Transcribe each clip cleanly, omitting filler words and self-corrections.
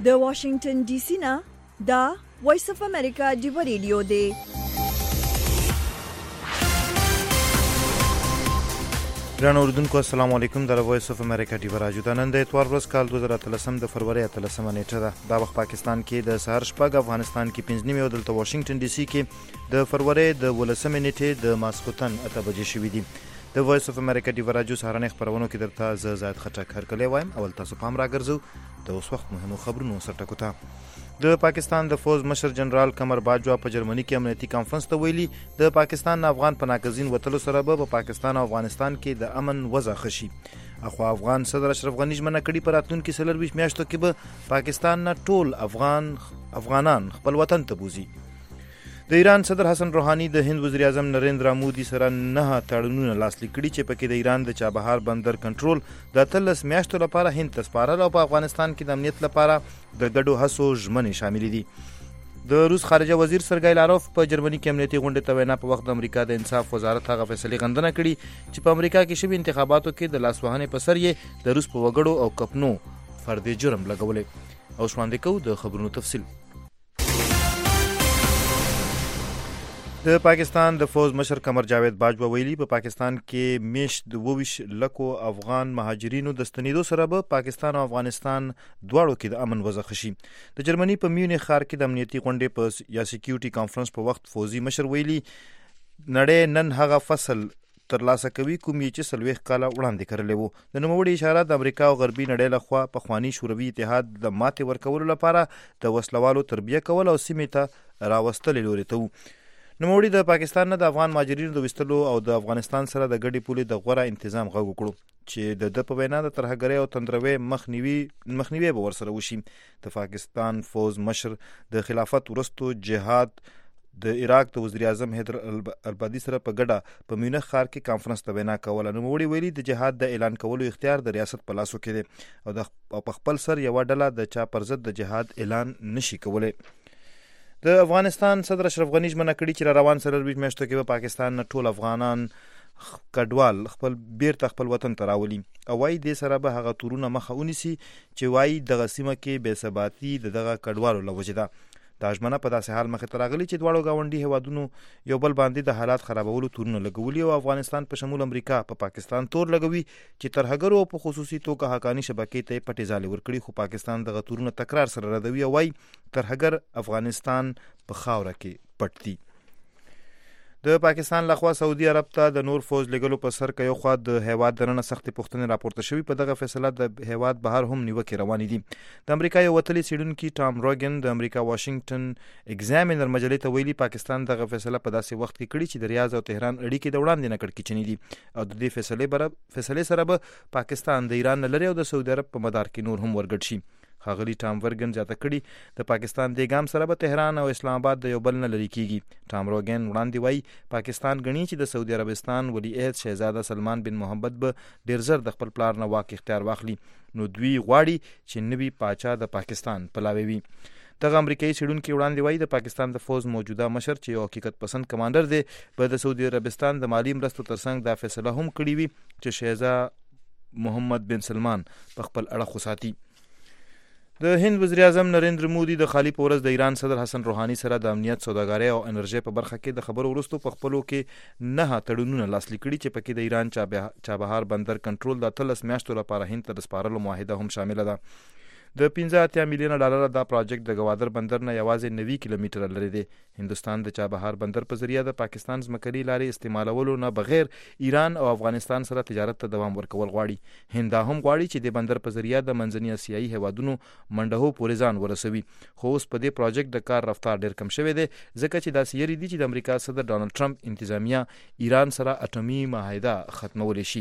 د واشنگټن ډي سي نه دا وایس اف امریکا ډیو ریډیو دی. ګرانو اوریدونکو السلام علیکم. د وایس اف امریکا ډیو راجو د نن د اتوار ورځ کال 2013 د فروری 13 نیټه ده. دا وخت پاکستان کې د سحر شپږ، افغانستان کې 5 نیمه او دلته واشنگټن ډي سي کې د فروری د 18 نیټه د ماسخوتن 8 بجې شوې دي. د وایس اف امریکا ډیو راجو سهارنې خبرونو کې درته زاد خټک هرکلی وایم. اول تاسو پام راګرځو د اوس وخت مهمو خبرونو سره ټکو ته. د پاکستان د فوز مشر جنرال قمر باجوا په جرمني کې امنیتي کانفرنس ته ویلي د پاکستان افغان پناهګزین وتلو سره به پاکستان او افغانستان کې د امن وضع خشي. اخو افغان صدر اشرف غنی ژمنه کړې په راتلونکي 24 میاشتو کې به پاکستان نه ټول افغانان خپل وطن ته بوزي. د ایران صدر حسن روحاني د هند وزیر اعظم نریندرا مودي سره 9 تړونونه لاسلیک کړي چې پکې د ایران د چابهار بندر کنټرول د 13 میاشتو لپاره هند ته سپارل او په افغانستان کې د امنیت لپاره د ګډو هڅو ژمنې شامل دي. د روس خارجه وزیر سرګی لاروف په جرمني کې امنیتي غونډې ته وینا په وخت د امریکا د انصاف وزارت هغه فیصله غندنه کړي چې په امریکا کې شوي انتخاباتو کې د لاسوهنې په سر یې د روس په وګړو او کپنو فردي جرم لګولې. او شواندې کو د خبرونو تفصیل. د پاکستان د فوز مشر قمر جاوید باجوا ویلي په پاکستان کې میشت 22 لکو افغان مهاجرینو د ستنېدو سره به پاکستان او افغانستان دواړو کې د امن وضع خشي. د جرمني په میونخ ښار کې د امنیتي غونډې په یا سکیورټي کانفرنس په وخت فوزي مشر ویلي نړۍ نن هغه فصل ترلاسه کوي کوم چې 40 کاله وړاندې کړلی وو. د نوموړي اشاره د امریکا او غربي نړۍ لخوا پخواني شوروي اتحاد د ماتې ورکولو لپاره د وسلوالو تربیه کول او سیمې ته راوستل لوري ته وو. نوموړي د پاکستان نه د افغان مهاجرینو د وستلو او د افغانستان سره د ګډې پولې د غوره تنظیم غوښتنه وکړو چې د په وینا د ترهګرۍ او تندروي مخنیوي به ورسره وشي. د پاکستان فوز مشر د خلافت ورستو جهاد د عراق د وزیر اعظم حیدر العبادي سره په ګډه په میونخ ښار کې کانفرنس ته وینا کوله. نوموړي ویلي د جهاد د اعلان کولو اختیار د ریاست په لاسو کې دی او په خپل سر یو ډله د چا پر ضد د جهاد اعلان نشي کولای. د افغانستان صدر اشرف غنی ژمنه کړې چې روان 24 میاشتو کې به پاکستان نه ټول افغانان کډوال خپل بیرته خپل وطن ته راولي او وايي د سره به هغه تورونه مخه ونیسي چې وايي د غسیمه کې بې ثباتی دغه کډوالو لوجه ده. دا ژمنه په داسې حال مخې ته راغلي چې دواړو گاونډي هیوادونو یو بل باندې د حالات خرابولو تورونه لګولي او افغانستان په شمول امریکا په پاکستان تور لګوي چې ترهګرو په خصوصي توګه حقانی شبکې ته پټې ځالې ورکړي. خو پاکستان دغه تورونه تکرار سره ردوي او وايي ترهګر افغانستان په خاوره کې پټ دي. د پاکستان لخوا سعودي عرب ته د نور فوج لګلو په سر کې یو خوا د هیواد درنه سختې پوښتنې راپورته شوي. په دغه فیصله د هیواد بهر هم نیوکې روانې دي. د امریکا یو وتلی څېړونکي ټام روګن د امریکا واشنگټن ایگزامینر مجلې ته ویلي پاکستان دغه فیصله په داسې وخت کې کړي چې د ریاض او تهران اړیکې د وړاندې نه کړکېچنې دي او د دې فیصلې سره به پاکستان د ایران نه لري او د سعودي عرب په مدار کې نور هم ورګډ شي. ښاغلي ټام ورګن زیاته کړي د پاکستان د ګام سره به تهران او اسلام آباد د یو بل نه لري کیږي. ټام روګن وړاندې وایي پاکستان غني چې د سعودي عربستان ولی عہد شهزاده سلمان بن محمد به ډیر زر د خپل پلار نه واک اختیار واخلي نو دوی غواړي چې نوی پاچا د پاکستان پلاوي وي. دغه امریکایي څېړونکي وړاندې وایي د پاکستان د فوز موجوده مشر چې یو حقیقت پسند کمانډر دی به د سعودي عربستان د مالی مرستو ترڅنګ دا فیصله هم کړې وي چې شهزاده محمد بن سلمان په خپل اړه وساتي. د هند وزیر اعظم نریندرا مودي د خالی په ورځ د ایران صدر حسن روحاني سره د امنیت، سوداګرۍ او انرژي په برخه کې د خبرو وروسته په خپلو کې 9 تړونونه لاسلیک کړي چې پکې د ایران چابهار بندر کنټرول د 13 میاشتو لپاره هند ته د سپارلو معاهده هم شامل ده. د 15 میلیونه ډالر دا پروجیکټ د گوادر بندر نه یوازې 90 کیلومتره لري دی. هندستان د چابهار بندر په ذریعہ د پاکستان ځمکني لارې استعمالولو نه بغیر ایران او افغانستان سره تجارت ته دوام ورکول غواړي. هند هم غواړي چې د بندر په ذریعہ د منځني اسیایي هیوادونو منډهو پورې ځان ورسوي. خو اوس په دې پروجیکټ د کار رفتار ډیر کم شوی دی ځکه چې داسې یری دي چې د امریکا صدر ډانلډ ټرمپ انتظامیه ایران سره اټومي معاهده ختمولی شي.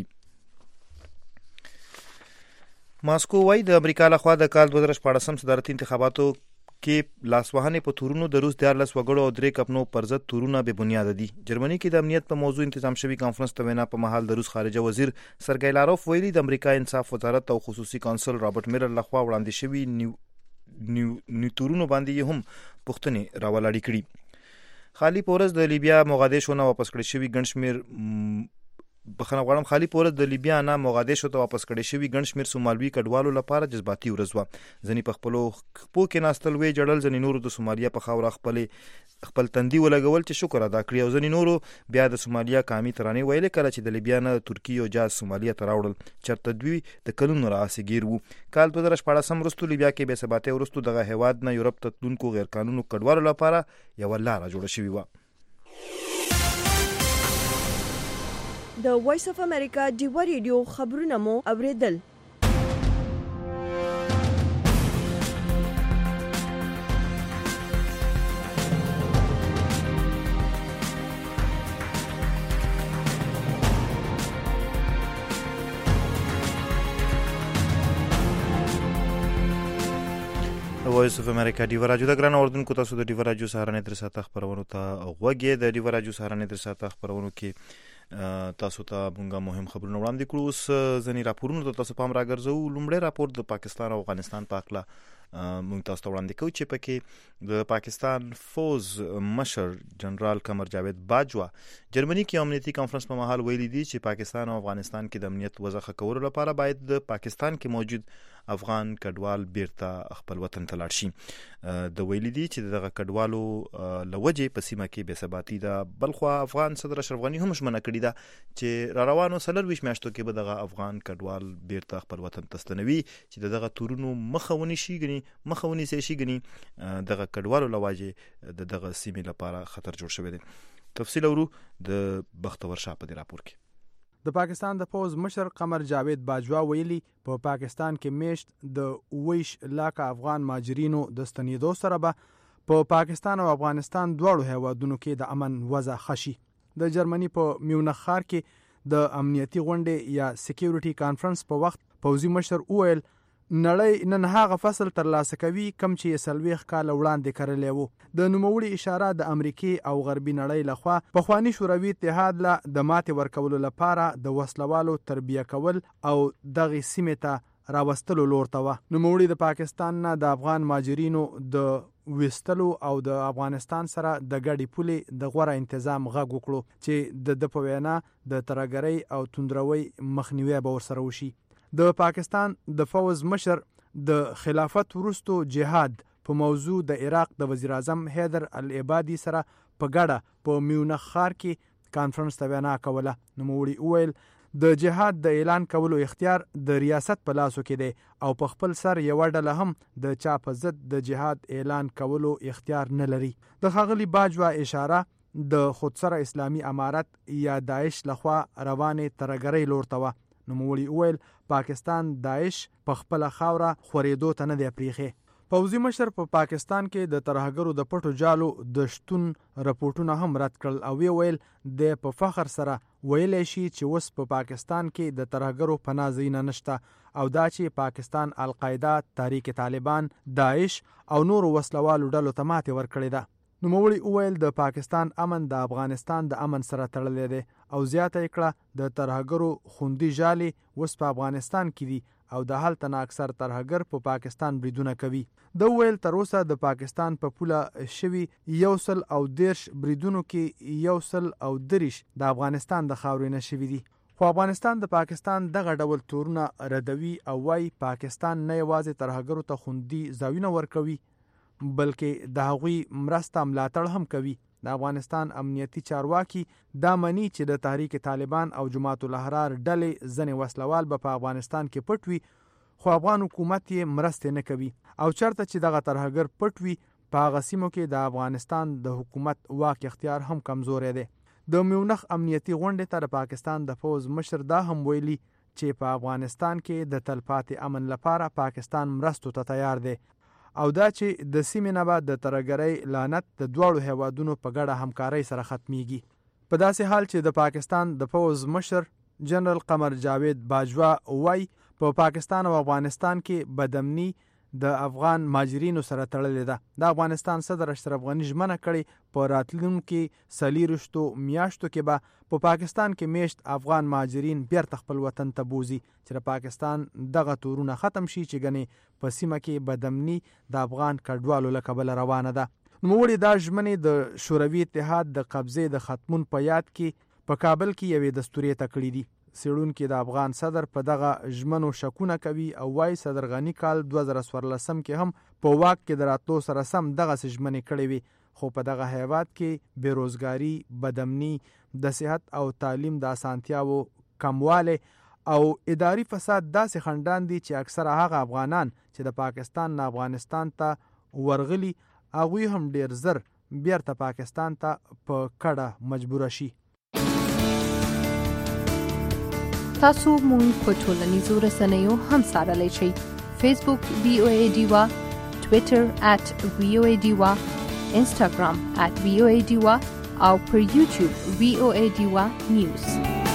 ماسکو وايي د امریکا لخوا د کال 2014 صدارتي انتخاباتو کې لاسوهنې په تورونو د روس 14 وګړو او 3 کپنو پر ضد تورونه بې بنیاده دي. جرمني کې د امنیت په موضوع تنظیم شوی کانفرنس ته وینا په محل د روس خارجه وزیر سرګی لاروف ویلي د امریکا انصاف وزارت او خصوصي کونسل رابرټ میلر لخوا وړاندې شوی نیو تورونو باندې هم پوښتنې راولاړې کړي. خالی پورز د لیبیا موغادیشو نه واپس کړی شوی ګڼ شمېر بخنه غواړم خالي پوره د لیبیا نه موغادیشو ته واپس کړي شوی ګڼ شمېر سومالوي کډوالو لپاره جذباتي ورځ وه. ځینې په خپلو خپو کې ناستل وی جړل، ځینې نورو د سومالیا په خاوره خپل تندي ولګول چې شکر ادا کړي، او ځینې نورو بیا د سومالیا قامي ترانې ویلې کله چې د لیبیا نه ترکیې او جاز سومالیا ته راوړل، چېرته دوی د کلونو راهیسې ګیر وو. کال 2014 وروسته لیبیا کې بې ثباتۍ وروسته دغه هیواد نه یورپ ته تلونکو غیر قانوني کډوالو لپاره یوه لاره جوړه شوې وه. د وایس اف امریکا ډیوا ریډیو خبرونه مو اوریدل. وایس اف امریکا ډیوا راډیو د ګران اوردونکو تاسو د ډیوا راډیو سهارنۍ تر ساعته خبرونو ته غوږی. د ډیوا راډیو سهارنۍ تر ساعته خبرونو کې تاسو ته مونږه مهم خبرونه وړاندې کړو. اوس ځینې راپورونو ته تاسو پام راګرځو. لومړی راپور د پاکستان او افغانستان په اړه مونږ تاسو ته وړاندې کوو چې پکې د پاکستان فوز مشر جنرال قمر جاوید باجوا جرمني کې امنیتي کانفرنس په مهال ویلي دي چې پاکستان او افغانستان کې د امنیت وضع ښه کولو لپاره باید د پاکستان کې موجود افغان کډوال بیرته خپل وطن ته لاړ شي. د ویلي دي چې دغه کډوالو لوجې په سیمه کې بې ثباتي ده. بلخوا افغان صدر اشرف غني هم ژمنه کړې ده چې را روانو 24 میاشتو کې به دغه افغان کډوال بیرته خپل وطن ته ستنوي چې دغه تورونو مخه ونیسي شي ګني دغه کډوالو لوجې دغه سیمې لپاره خطر جوړ شوی دی. تفصیل اورو د بختور شاه په دې راپور کې. د پاکستان د فوز مشر قمر جاوید باجوا ویلي په پاکستان کې میشت د 20 لاکه افغان مهاجرینو د ستنېدو سره به په پاکستان او افغانستان دواړو هیوادونو کې د امن وضع ښه شي. د جرمني په میونخ ښار کې د امنیتي غونډې یا سکیورټي کانفرنس په وخت پوځي مشر وویل نړۍ نن هغه فصل ترلاسه کوي کم چې 40 کال وړاندې کرلی وو. د نوموړي اشاره د امریکې او غربي نړۍ لخوا پخواني شوروي اتحاد له د ماتې ورکولو لپاره د وسلوالو تربیه کول او دغه سیمې ته راوستلو لور ته وه. نوموړي د پاکستان نه د افغان مهاجرینو د وستلو او د افغانستان سره د ګډې پولې د غوره انتظام غږ وکړو چې د په وینا د ترهګرۍ او توندروي مخنیوی به ورسره وشي. د پاکستان د فوز مشر د خلافت وروستو جهاد په موضوع د عراق د وزیر اعظم حیدر العبادي سره په ګډه په میونخ ښار کې کانفرنس ته وینا کوله. نوموړي وویل د جهاد د اعلان کولو اختیار د ریاست په لاسو کې دی او په خپل سر یوه ډله هم د چا په ضد د جهاد اعلان کولو اختیار نه لري. د ښاغلي باجوا اشاره د خودسره اسلامي امارت یا داعش لخوا روانې ترهګرۍ لور ته وه. نوموړي وویل پاکستان داعش په خپله خاوره خورېدو ته نه دی پریښی. پوځي مشر په پاکستان کې د ترهګرو د پټو جالو د شتون رپورټونه هم رد کړل او ویل د په فخر سره ویلی شي چې اوس په پاکستان کې د ترهګرو پناه ځایونه نشته او دا چې پاکستان القاعده، تحریک طالبان، داعش او نورو وسلوالو ډلو ته ماتې ورکړې ده. نوموړي وویل د پاکستان امن د افغانستان د امن سره تړلی دی او زیاته یې کړه د ترهګرو خوندي جالې اوس په افغانستان کې دي او د هلته نه اکثر ترهګر په پاکستان بریدونه کوي. د ویل تر اوسه د پاکستان په پوله شوي 130 بریدونو کې 130 د افغانستان د خاورې نه شوي دي. خو افغانستان د پاکستان دغه ډول تورونه ردوي او وايي پاکستان نه یوازې ترهګرو ته خوندي ځایونه ورکوي بلکې د هغوی مرسته ملاتړ هم کوي. د افغانستان امنیتي چارواکي دا مني چې د تحریک طالبان او جماعت الاحرار ډلې ځنې وسلوال به په افغانستان کې پټ وي خو افغان حکومت یې مرستې نه کوي او چرته چې دغه ترهګر پټ وي په هغه سیمو کې د افغانستان د حکومت واک اختیار هم کمزوری دی. د میونخ امنیتي غونډې ته د پاکستان د فوز مشر دا هم ویلي چې په افغانستان کې د تلپاتې امن لپاره پاکستان مرستو ته تیار دی او دا چې د سیمې نه به د ترهګرۍ لعنت د دواړو هیوادونو په ګډه همکارۍ سره ختمیږي. په داسې حال چې د پاکستان د فوز مشر جنرال قمر جاوید باجوا وایي په پاکستان او افغانستان کې بدامني د افغان مهاجرینو سره تړلې ده. د افغانستان صدر اشرف غني ژمنه کړې په راتلونکي 24 میاشتو کې به په پاکستان کې میشت افغان مهاجرین بیرته خپل وطن ته بوزي چې د پاکستان دغه تورونه ختم شي چې ګنې په سیمه کې بدامني د افغان کډوالو له کبله روانه ده. نوموړي دا ژمنې د شوروي اتحاد د قبضې د ختمون په یاد کې په کابل کې یوې دستورې تکړې دي. څېړونکي د افغان صدر په دغه ژمنو شکونه کوي او وایي صدر غني کال 2014 کې هم په واک کې د راتلو سره سم دغسې ژمنې کړې وي، خو په دغه هیواد کې بېروزګاري، بدامني، د صحت او تعلیم د اسانتیاوو کموالی او اداري فساد داسې خنډان دي چې اکثره هغه افغانان چې د پاکستان نه افغانستان ته ورغلي هغوی هم ډېر زر بیرته پاکستان ته په کډه مجبوره شي. تاسو مونږ په ټولنیزو رسنیو هم څارلی شئ. فیسبوک VOA ډیوا، ټویټر @VOA ډیوا، انسټاګرام @VOA ډیوا او پر یوټیوب VOA ډیوا نیوز.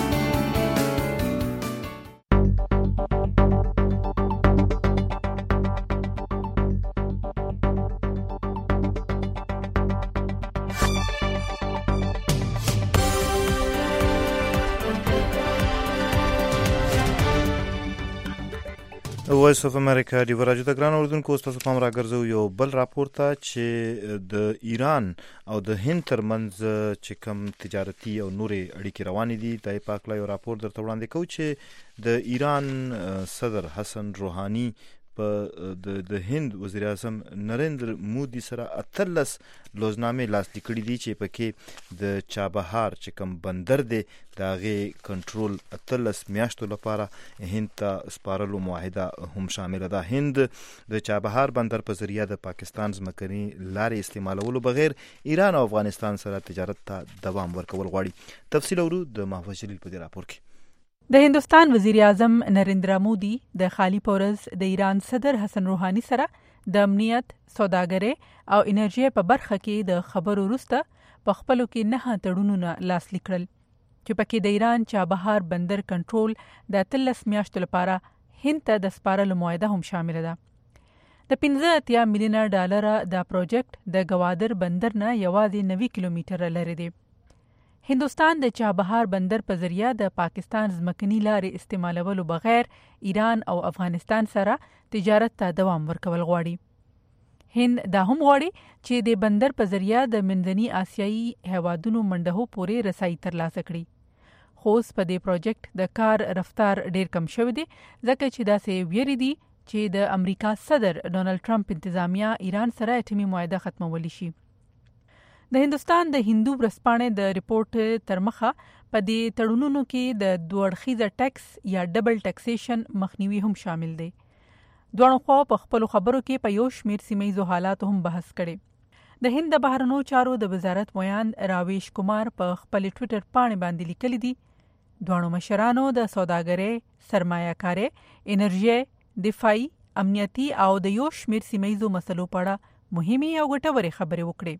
وایس اف امریکا دی ورجو د ګران اردوونکو تاسو پام راګرځو یو بل راپور ته چې د ایران او د هند ترمنځ چې کوم تجارتي او نورې اړیکې روانې دي د پاکلا یو راپور درته وړاندې کوو چې د ایران صدر حسن روحاني په د هند وزیر اعظم نریندر مودي سره 18 لوزنامې لاسلیک کړي دي چې پکې د چابهار چې کوم بندر دی د هغې کنټرول 18 میاشتو لپاره هند ته سپارلو معاهده هم شامله ده. هند د چابهار بندر په ذریعه د پاکستان ځمکني لارې استعمالولو بغیر ایران او افغانستان سره تجارت ته دوام ورکول غواړي. تفصیل اورو د محفوظ جلیل په دې راپور کې. د هندوستان وزیر اعظم نریندرا مودي د خالی پورز د ایران صدر حسن روحاني سره د امنیت، سوداګرۍ او انرژي په برخه کې د خبرو وروسته په خپلو کې 9 تړونونه لاسلیک کړل چې پکې د ایران چابهار بندر کنټرول د 13 میاشتو لپاره هند ته د سپارلو معاهده هم شامله ده. د 15 میلیونه ډالر دا پروجیکټ د گوادر بندر نه یوازې 90 کیلومتره لري دی. هندوستان د چابهار بندر په ذریعه د پاکستان ځمکني لارې استعمالولو بغیر ایران او افغانستان سره تجارت ته دوام ورکول غواړي. هند دا هم غواړي چې د بندر په ذریعه د منځني آسیایي هیوادونو منډهو پورې رسایي ترلاسه کړي. خو اوس په دې پروجیکټ د کار رفتار ډیر کم شوی دی ځکه چې داسې ویری دي چې د امریکا صدر ډونالد ټرمپ انتظامیه ایران سره اټومي معاهده ختمولی شي. د هندوستان د هندو ورځپاڼې د ریپورت تر مخه په دې تړونونو کې د دوه اړخیزه ټیکس یا ډبل ټیکسیشن مخنیوي هم شامل دی. دواړو خوا په خپلو خبرو کې په یو شمېر سیمه‌ییزو حالاتو هم بحث کړی. د هند د بهرنیو چارو د وزارت مویان راویش کمار په خپل ټویټر پاڼې باندې لیکلي دي دواړو مشرانو د سوداګرۍ، سرمایه‌کارۍ، انرژي، دفاعي، امنیتي او د یو شمېر سیمه‌ییزو مسلو په اړه مهمې او ګټورې خبرې وکړې.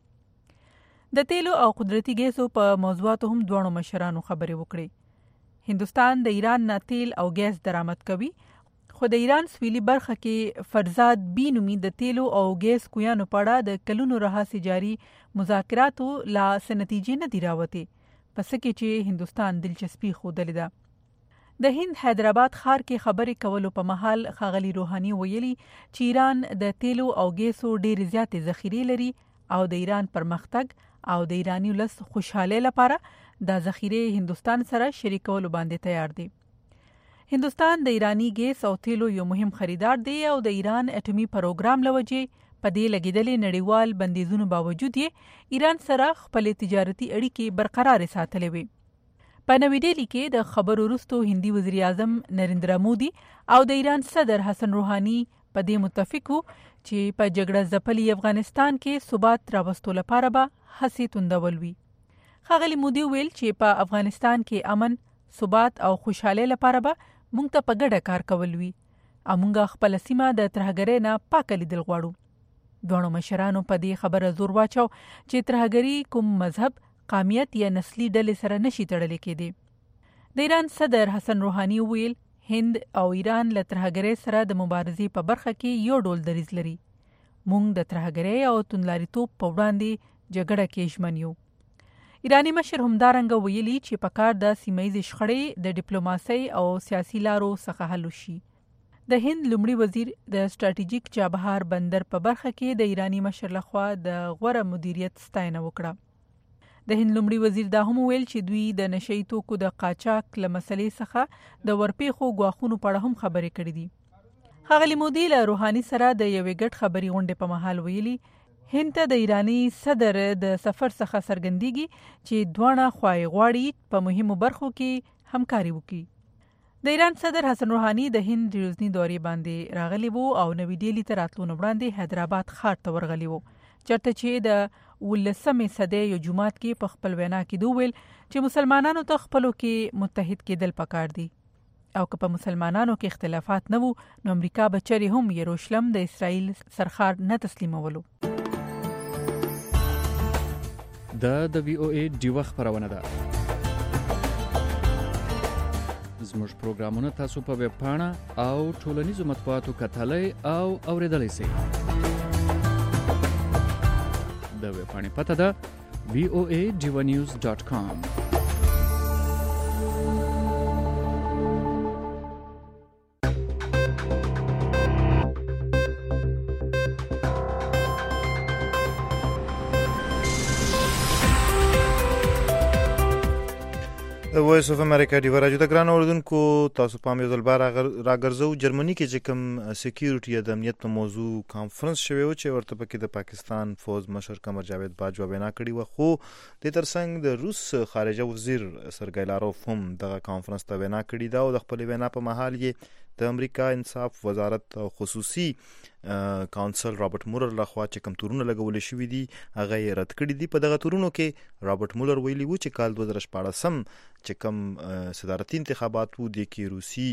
د تیلو او قدرتي ګیسو په موضوعاتو هم دواړو مشرانو خبرې وکړې. هندوستان د ایران نه تیل او ګیس درآمد کوي، خو د ایران سویلي برخه کې فرزاد بی نومي د تیلو او ګیس کویانو په اړه د کلونو راهیسې جاري مذاکراتو لا څه نتیجې نه دي راوتې، پس کې چې هندوستان دلچسپي ښودلې ده. د هند حیدرآباد ښار کې خبرې کولو په مهال ښاغلي روحاني ویلي چې ایران د تیلو او ګیسو ډېرې زیاتې ذخیرې لري او د ایران پرمختګ او د ایرانی ولس خوشحاله لپاره د ذخیره هندوستان سره شریکولو باندې تیار دی. هندوستان د ایرانی ګیس او تیلو یو مهم خریدار دی او د ایران اټومي پروګرام لوجې په دې لګیدلې نړیوال بندیزونو باوجود یې ایران سره خپل تجارتي اړیکې برقرار ساتلې وي. په نوې ډیلی کې د خبرو وروسته هندي وزیر اعظم نریندرا مودي او د ایران صدر حسن روحاني په دې متفق وو چې په جګړه ځپلي افغانستان کې ثبات راوستو لپاره به هڅې توندول وي. ښاغلي مودي ویل چې په افغانستان کې امن، ثبات او خوشحالۍ لپاره به موږ ته په ګډه کار کول وي او موږ خپل سیمه د ترهګرۍ نه پاکه لیدل غواړو. دواړو مشرانو په دې خبره زور واچو چې ترهګري کوم مذهب، قومیت یا نسلي ډلې سره نشي تړلې کېدی. د ایران صدر حسن روحاني ویل هند او ایران له ترهګرۍ سره د مبارزې په برخه کې یو ډول دریځ لري. موږ د ترهګرۍ او توندلاریتوب په وړاندې جګړه کې ژمن یو. ایرانی مشر همدارنګه ویلي چې په کار د سیمه‌ییزې شخړې د ډیپلوماسۍ او سیاسي لارو څخه حل شي. د هند لومړي وزیر د سټراټیژیک چابهار بندر په برخه کې د ایرانی مشر لخوا د غوره مدیریت ستاینه وکړه. د هند لومړي وزیر دا هم ویل چې دوی د نشئی توکو د قاچاق له مسلې څخه د ورپېښو ګواښونو په اړه هم خبرې کړې دي. ښاغلي مودي له روحاني سره د یوې ګډ خبري غونډې په مهال ویلي هند ته د ایرانی صدر د سفر څخه څرګندېږي چې دواړه خواوې غواړي په مهمو برخو کې همکاري وکړي. د ایران صدر حسن روحاني د هند ریوزنی دورې باندې راغلی وو او نوې ډیلی ته راتلو نه وړاندې حیدرآباد ښار ته ورغلی وو، چېرته چې د 19مې صدۍ یو جومات کې په خپل وینا کې دوی ویل چې مسلمانانو ته خپلو کې متحد کېدل پکار دي او که په مسلمانانو کې اختلافات نه وو نو امریکا به چرې هم یروشلم د اسرائیل سرخار نه تسلیمولو. دا د وی او ای ډیوه خبرونه ده. زموږ پروګرامونه تاسو په ویب پاڼه او ټولنیزو مطبوعاتو کتلای او اوریدلای شئ. د ویب پاڼې پته ده voanews.com. د وایس اف امریکا دی ورجو د ګران اوردونکو تاسو پام یو ځل بار راګرځو. جرمني کې چې کوم سکیورټي د امنیت په موضوع کانفرنس شوی و چې ورته پکې د پاکستان فوج مشر قمر جاوید باجوا وینا کړې و، خو د ترڅنګ د روس خارجه وزیر سرګی لاروف هم د کانفرنس ته وینا کړې ده او د خپل وینا په محل یې د امریکا انصاف وزارت خصوصي کونسل رابرټ مولر لخوا چې کوم تورونه لګول شوي دي هغه یې رد کړي دي. په دغه تورونو کې رابرټ مولر ویلي و چې کال 2014 چې کوم صدارتي انتخابات وو د کې روسي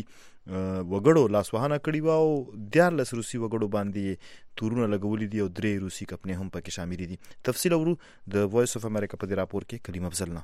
وګړو لاسوهنه کړي و او 14 روسي وګړو باندې تورونه لګولي دي او 3 روسي کمپنۍ هم پکې شامل دي. تفصیل اورو د وایس اف امریکا په راپور کې کلیم افضل.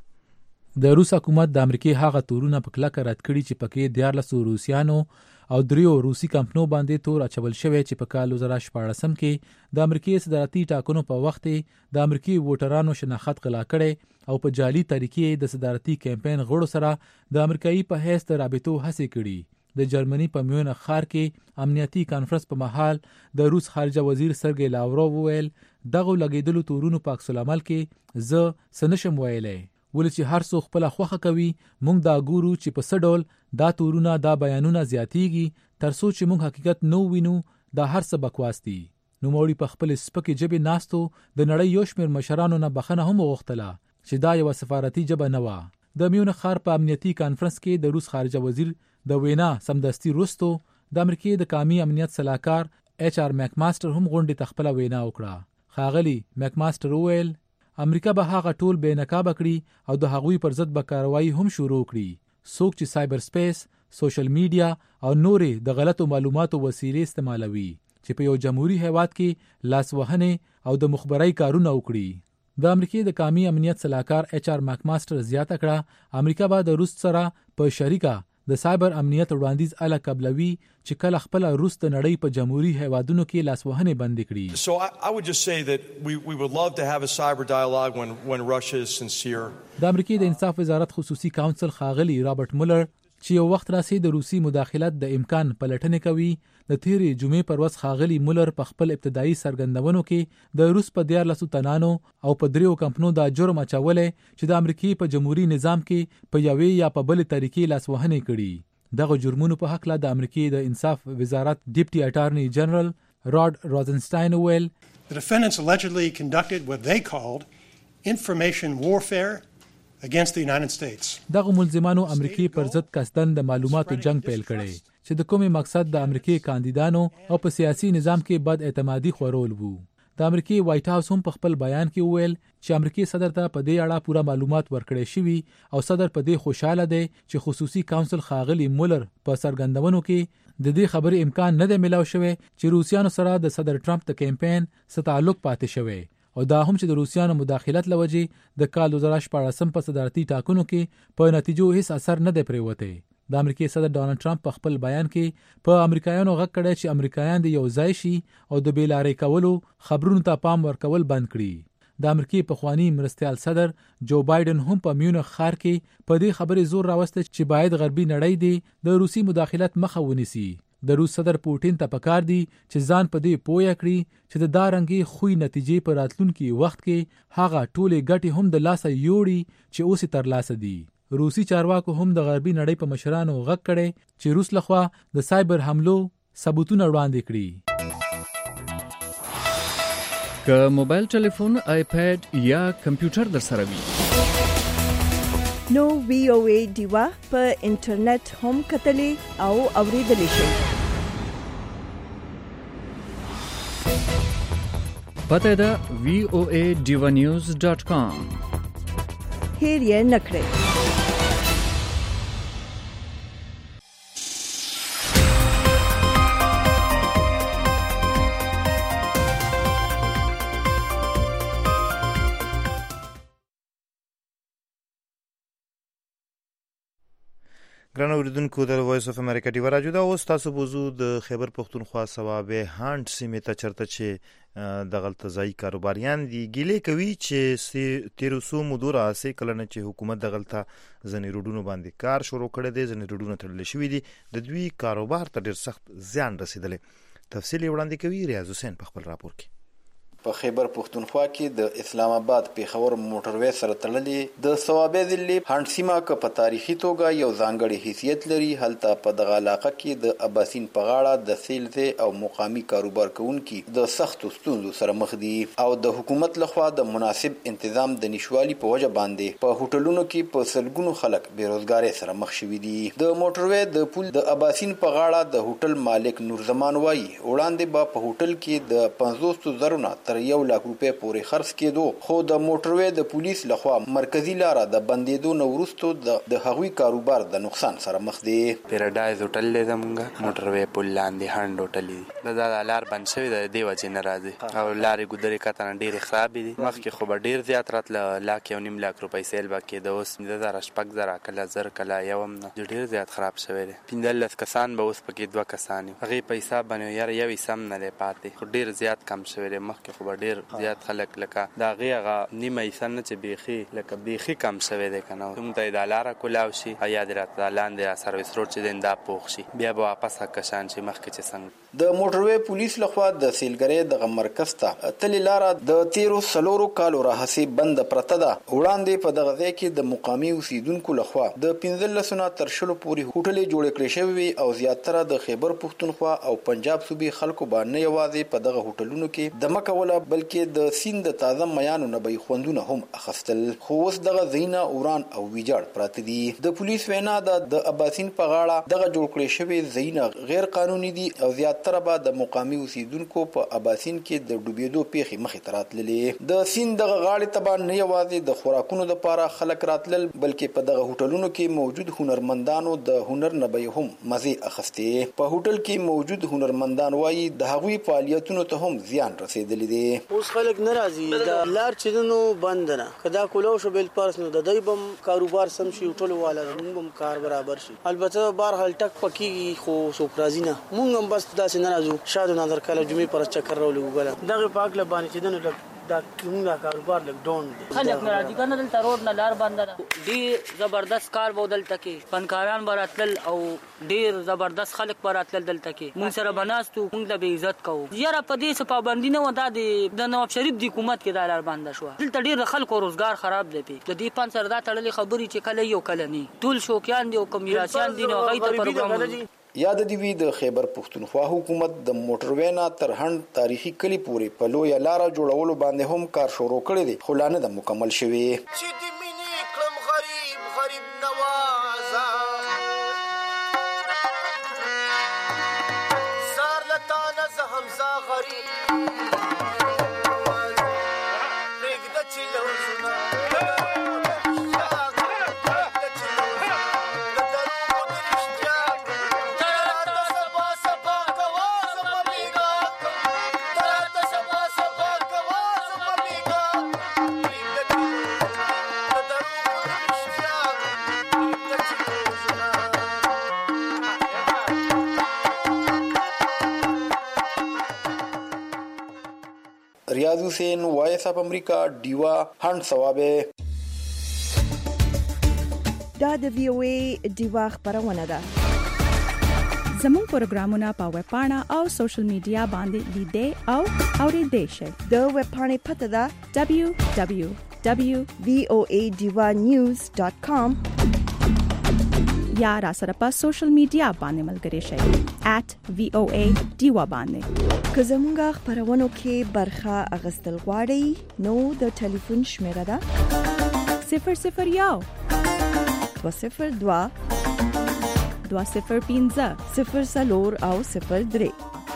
د روس حکومت د امریکای هغه تورونه په کلکه رد کړي چې پکې 14 روسیانو او 3 روسي کمپنو باندې تور اچول شوی چې په کال 2014 کې د امریکای صدارتي ټاکنو په وخت د امریکای ووټرانو شناخت غلا کړي او په جعلي طریقې د صدارتي کمپاین غړو سره د امریکایي په حیث د رابطو هڅې کړي. د جرمني په میونخ ښار کې امنیتي کانفرنس په محل د روس خارجه وزیر سرګی لاوروف وویل دغه لګیدلو تورونو په عکس العمل کې زه سنشم ویلې ولې چې هر څوک خپل خوخه کوي مونږ دا ګورو چې په څه ډول دا تورونه دا بیانونه زیاتیږي ترڅو چې مونږ حقیقت نو وینو دا هر څه بکواس دي. نو موري په خپل سپکې جبې ناستو د نړۍ یو شمېر مشرانو نه بخنه هم وغوښتله چې دا یو سفارتي جبه نه وه. د میونخ ښار په امنیتي کانفرنس کې د روس خارجه وزیر د وینا سمدستي وروستو د امریکای د قومي امنیت سلاکار ایچ آر میک ماستر هم غونډې ته خپله وینا وکړه. ښاغلي میک ماستر وویل امریکا به هغه ټول بې نقابه کړي او د هغوی پر ضد به کاروایی هم شروع کړي څوک چې سایبر سپیس، سوشل میډیا او نورې د غلطو معلوماتو وسیلې استعمالوي چې په یو جمهوریت هیواد کې لاسوهنې او د مخبرۍ کارونه وکړي. د امریکای د قومي امنیت سلاکار ایچ آر میک ماستر زیاته کړه امریکا به د روس سره په شریکه د سایبر امنیت وړاندیز اله قبلوي چې کله خپل روس د نړۍ په جمهوریت هیوادونو کې لاسوهنې بند کړي. So I would just say that we would love to have a cyber dialogue when Russia is sincere. د امریکای د انصاف وزارت خصوصي کونسل ښاغلي رابرټ مولر چې یو وخت راسي د روسي مداخلت د امکان پلټنې کوي د تیرې جمعې پر ورځ ښاغلي مولر په خپل ابتدایي سرګندونو کې د روس په 14 تنانو او په 3 کمپنو دا جرم اچولې چې د امریکای په جمهوریت نظام کې په یوې یا په بل طریقې لاسوهنې کړي. دغه جرمونو په حق له د امریکای د انصاف وزارت ډیپټي اټارنی جنرال راډ روزنسټاین ویل The defendants allegedly conducted what they called information warfare against the United States. دغه ملزمانو امریکای پر ضد قصدن د معلوماتو جنگ پیل کړي چې د کومې مقصد د امریکای کاندیدانو او په سیاسي نظام کې بد اعتمادي خورول وو. د امریکای وایټ هاوس هم په خپل بیان کې وویل چې امریکای صدر ته په دې اړه پوره معلومات ورکړي شوي او صدر په دې خوشاله دی چې خصوصي کونسل ښاغلي مولر په سرګندونو کې د دې خبرې امکان نه دی ملاو شوی چې روسیانو سره د صدر ټرمپ د کمپاین سره تعلق پاتې شوی او دا هم چې د روسیانو مداخلت لوجې د کال 2014 په صدارتي ټاکنو کې په نتیجو هیڅ اثر نه دی پریوته. د امریکای صدر ډانلډ ټرمپ په خپل بیان کې په امریکایانو غږ کړی چې امریکایان د یو ځای شي او د بیلارې کولو خبرونو ته پام ورکول بند کړي. د امریکای پخوانی مرستیال صدر جو بایدن هم په میونخ ښار کې په دې خبرې زور راوسته چې باید غربي نړۍ د روسي مداخلت مخه ونیسي د روس صدر پوټین ته پکار دی چې ځان په دې پوهه کړي چې د دارنګي خوې نتیجې په راتلونکي وخت کې هغه ټولې ګټې هم د لاسه یوړي چې اوس تر لاسه دي. روسي چارواکو هم د غربي نړۍ په مشرانو غږ کړي چې روس لخوا د سایبر حملو ثبوتونه وړاندې کړي. که موبایل ټلیفون، آیپاد یا کمپیوټر در سره وي نو VOA ډیوا په انټرنیټ هم کتلې او اوریدلې شئ. پته ده voaDivanews.com. هیر یې نکړئ. ګران اوریدونکو د وایس اف امریکا ډیوا راډیو دا اوس تاسو بوزو د خیبر پختونخوا صوابه هانټ سیمه ته چرته چې د غلطځای کاروباریان دي ګیلې کوي چې 1300 مودوره سه کلنه چې حکومت د غلطه ځنې روډونو باندې کار شروع کړی دی، ځنې روډونو تړل شوی دي، د دوی کاروبار ته ډیر سخت زیان رسیدلی. تفصیل وړاندې کوي ریاض حسین په خپل راپور کې. په خیبر پختونخوا کې د اسلام آباد پیښور موټروي سره تړلې د صوابه ضلع هانټ سیمه که په تاریخي توګه یو ځانګړی حیثیت لري، هلته په دغه علاقه کې د اباسین په غاړه د سیلز او مقامي کاروبار کوونکي د سختو ستونزو سره مخ دي او د حکومت لخوا د مناسب تنظیم د نشوالي په وجه باندې په هوټلونو کې په سلګونو خلک بیروزګاری سره مخ شوي دي. د موټروي د پل د اباسین په غاړه د هوټل مالک نور زمان وایي وړاندې به په هوټل کې د 500,000 نه 1 لک روپے پورې خرڅ کېدو، خو د موټروي د پولیس لخوا مرکزی لاره د بندیدو نو وروسته د هغوی کاروبار د نقصان سره مخ دی. پیراډایز هوټل له زمونږ موټروي پل لاندې هاند هوټل دی، دا لار بند شوی د دی وجه نه راځي او لارې ګودري کتن ډېر خراب دي. مخکې خو به ډېر زیات راتله، لاک یو نیم لاک روپۍ سیل باکې د اوس 2000 کله زر کله یوم نه ډېر زیات خراب شوی دی. 15 کسان به اوس پکې 2 کسان هغه پیسې باندې یار یو سم نه پاتې، خو ډېر زیات کم شوی دی. مخکې خو ډېر زیات خلک لکه دا غیغه نیمه ایسن چې بیخي لکه بیخي کم شوی دی کنه کوم ته د لاره کولاو شي یا د لاندې سرویس روډ چې دنده پوښ شي بیا به واپس کشان شي مخکې چې څنګه. د موټروي پولیس لخوا د سیلګری د مرکز ته تل لاره د 13 کالو راهسي بند پرته ده. وړاندې په دغه ځای کې د مقامي اوسیدونکو لخوا د 15 نه تر 20 پورې هوټلې جوړ کړې شوی او زیاتره د خیبر پختونخوا او پنجاب صوبې خلکو باندې یوازې په دغه هوټلونو کې د مکوله بلکې د سیند د تازه میانو نه به خوندونه هم اخستل، خو اوس دغه زینا اوران او ویجاړ پراته دي. د پولیس وینا د اباسین په غاړه دغه جوړ کړی شوی زینا غیر قانوني دي او زیاتره به د مقامي اوسیدونکو په اباسین کې د ډوبېدو پیښې مخې ته راتللې. د سیند دغه غاړې ته به نه یوازې د خوراکونو لپاره خلک راتلل بلکې په دغه هوټلونو کې موجود هنرمندانو د هنر نه به هم مزې اخستې. په هوټل کې موجود هنرمندان وایي د هغوی فعالیتونو ته هم زیان رسیدلی دی. اوس خلک ناراضي دا لار چې نو بند نه کدا کولو شو بل پارس نو د دای بم کاروبار سم شي ټولو والا موږ هم کار برابر شي. البته بهر حال ټک پکې خو سوک راضي نه موږ هم بس دا سينه راځو شاده نظر کله جمعې پر چکر راولو ګل دغه پاک لبانې چې دنه دا کومه کاروبار لګ ډون خلک ناراضي کنه دلته روډ نه لار بند ده. ډیر زبردست کار بودل تکي فنکاران براتل او ډیر زبردست خلک براتل دلته کې مون سره بناستو موږ د عزت کوو. یاره په دې څه پابندي نه ودا د نواب شریف د حکومت کې د لار بند شو دلته ډیر خلکو روزګار خراب دی. د دې پان سره دا تړلې خبري چې کله یو کله نه ټول شوکیان دي او کمیراسیان دي نو غي ته پروګرام یاد دی وی د خیبر پختونخوا حکومت د موټروي نه تر هند تاریخي کلی پورې په لوی لار جوړولو باندې هم کار شروع کړی دی خو لا نه د مکمل شوی. ریاض حسین وایس اف امریکا ډیوا هانټ صوابه. دا د VOA ډیوا خبرونه ده. زموږ پروګرامونه په ویب پاڼه او سوشل میډیا باندې لیدئ او اورېدئ شئ. د ویب پاڼې پته ده www.voadivanews.com یا را سره په سوشل میډیا باندې ملګري شئ @voadiva باندې. که زموږ خبرونو کې برخه اخیستل غواړئ نو د ټلیفون شمیره ده 001 202 205 00 او 03.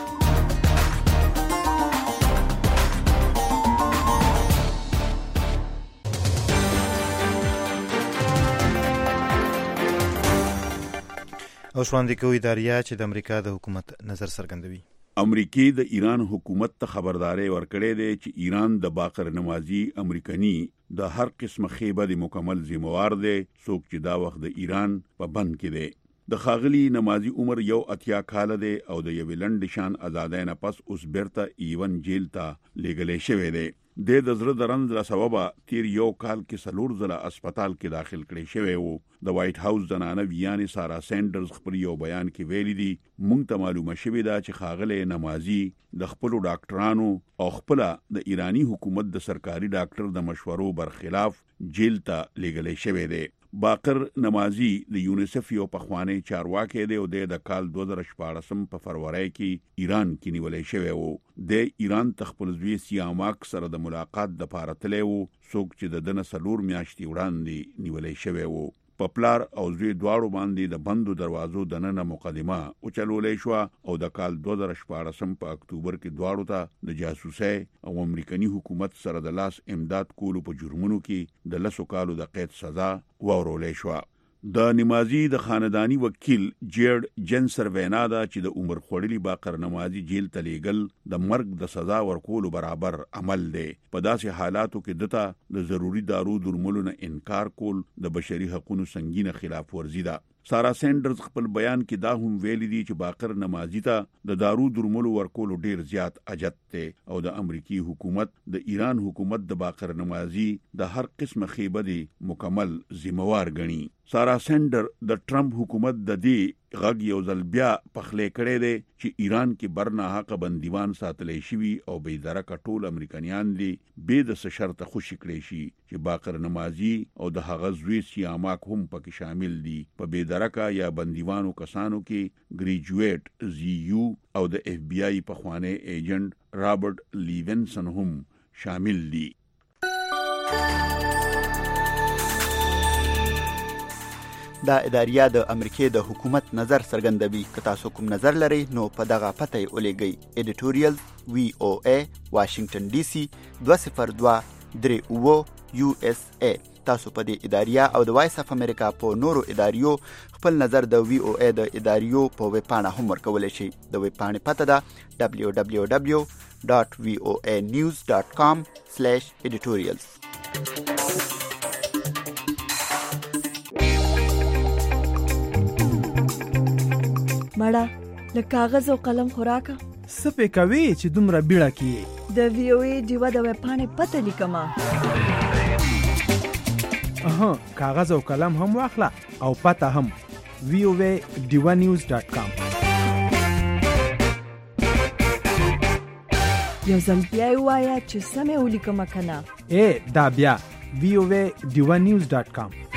او شواندې کوي داریا چې د امریکا د حکومت نظر څرګندوي. امریکای د ایران حکومت ته خبرداري ورکړې ده چې ایران د باقر نمازي امریکایي د هر قسمه خیبه د مکمل ذمہوار ده څوک چې دا وخت د ایران په بند کې ده. د خاغلی نمازي عمر 80 کال ده او د یو لند شان آزادۍ نه پس اوس بیرته ایون جیل ته لګلې شوې ده. د زړه درند له سببه تیر یو کال کې سلور ځله هسپتال کې داخل کړي شوی وو. د وایټ هاوس زنانه ویانې سارا سینډرز خپل یو بیان کې ویلي دي مونږ ته معلومه شوې ده چې خاغلی نمازي د خپل ډاکټرانو او خپل د ایرانی حکومت د سرکاري ډاکټر د مشورو برخلاف جیل ته لګلې شوی دی. باقر نمازي د یونیسف یو پخوانی چارواکي دی او د کال 2014 په فروری کې ایران کې نیولې شوی وو. د ایران تخپل زوی سیاماک سره د ملاقات د پاره تللی وو څوک چې د دنه سلور میاشتې وړاندې نیولې شوی وو. په پلار او زوی دواړو باندې د بندو دروازو د نن مقدمه او چلولې شو او د کال 2014 په اکتوبر کې دواړو ته د جاسوسۍ او امریکایي حکومت سره د لاس امداد کولو په جرمونو کې د 10 کالو د قید سزا ورولې شو. د نمازي د خاندانی وکیل جیرد جنسر وینا دا چې د عمر خوړلی باقر نمازي جیل ته لیږل د مرګ د سزا ورکولو برابر عمل دی. په داسې حالاتو کې دته د ضروری دارو درملو نه انکار کول د بشري حقوقو سنگینه خلاف ورزي ده. سارا سینډرز خپل بیان کې دا هم ویلي دي چې باقر نمازي ته د دارو درملو ورکولو ډیر زیات اجت دی او د امریکای حکومت د ایران حکومت د باقر نمازي د هر قسمه خیبه دی مکمل ذمہوار ګڼي. سارا سینډر د ټرمپ حکومت د دې غږ یو ځل بیا پخلې کړي دي چې ایران کې برنا حق بندیوان ساتلې شوی او بې درکه ټول امریکایان دي به د شرط خوشی کړي شي چې باقر نمازي او د هغه زوی سیاماک هم پکې شامل دي. په بې درکه یا بندیوانو کسانو کې ګریجویټ زیو او د اف بی آی پخوانی ایجنټ رابرټ لیونسن هم شامل دي. دا اداریه د امریکای د حکومت نظر څرګندوي. که تاسو کوم نظر لرئ نو په دغه پته یې ولېږئ. ایډیټوریال VOA واشنگټن ډي سي 202-38 USA. تاسو په دې اداریه او د وایس اف امریکا په نورو اداریو خپل نظر د VOA د اداریو په ویب پاڼه هم ورکولی شئ. د ویب پاڼې پته ده www.voanews.com/editorials. مړه له کاغذ او قلم خوراکه سپې کوي چې دومره بیړه کې د VOA دیوا د ویب پاڼې پته لیکما. کاغذ او قلم هم واخله او پته هم voadivanews.com. یو ځل بیا وایا چې سمې ولیکم کنه. دا بیا voadivanews.com.